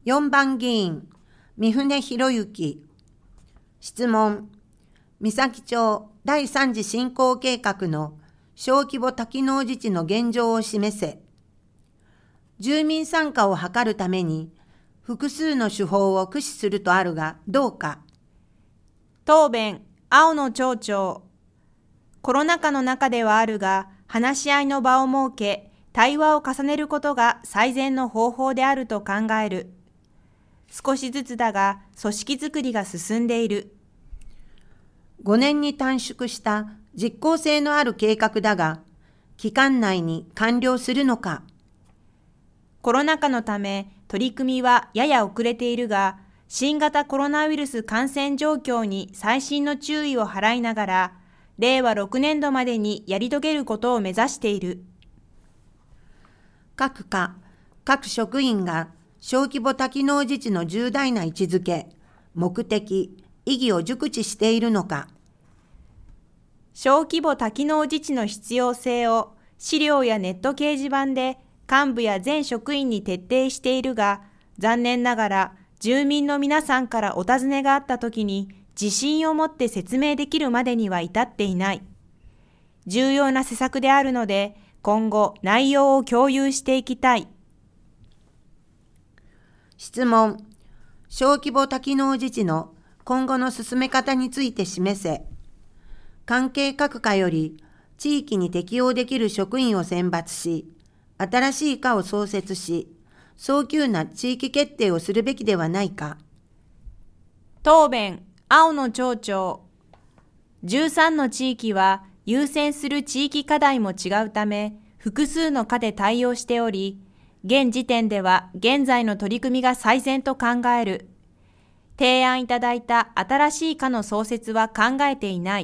4番議員、三船博之。質問、三崎町第3次振興計画の小規模多機能自治の現状を示せ。住民参加を図るために複数の手法を駆使するとあるがどうか。 答弁、青野町長。コロナ禍の中ではあるが、話し合いの場を設け、対話を重ねることが最善の方法であると考える。少しずつだが、組織づくりが進んでいる。 5年に短縮した実効性のある計画だが、期間内に完了するのか。 コロナ禍のため、取り組みはやや遅れているが、新型コロナウイルス感染状況に細心の注意を払いながら、令和6年度までにやり遂げることを目指している。 各課、各職員が小規模多機能自治の重大な位置づけ、目的、意義を熟知しているのか。 小規模多機能自治の必要性を資料やネット掲示板で幹部や全職員に徹底しているが、残念ながら住民の皆さんからお尋ねがあったときに自信を持って説明できるまでには至っていない。重要な施策であるので、今後内容を共有していきたい。 質問、小規模多機能自治の今後の進め方について示せ。関係各課より地域に適用できる職員を選抜し、新しい課を創設し、早急な地域決定をするべきではないか。 答弁、青野町長。13の地域は優先する地域課題も違うため、複数の課で対応しており、現時点では現在の取り組みが最善と考える。提案いただいた新しい課の創設は考えていない。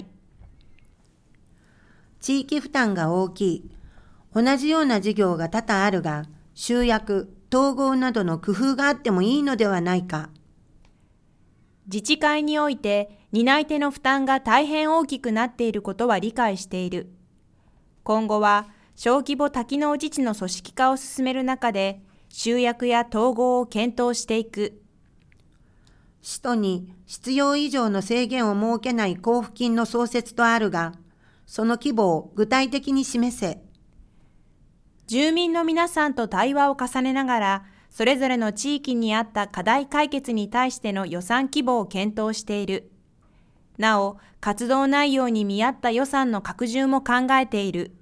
地域負担が大きい。同じような事業が多々あるが、集約、統合などの工夫があってもいいのではないか。 自治会において担い手の負担が大変大きくなっていることは理解している。今後は小規模多機能自治の組織化を進める中で、集約や統合を検討していく。 使途に必要以上の制限を設けない交付金の創設とあるが、その規模を具体的に示せ。 住民の皆さんと対話を重ねながら、それぞれの地域にあった課題解決に対しての予算規模を検討している。なお、活動内容に見合った予算の拡充も考えている。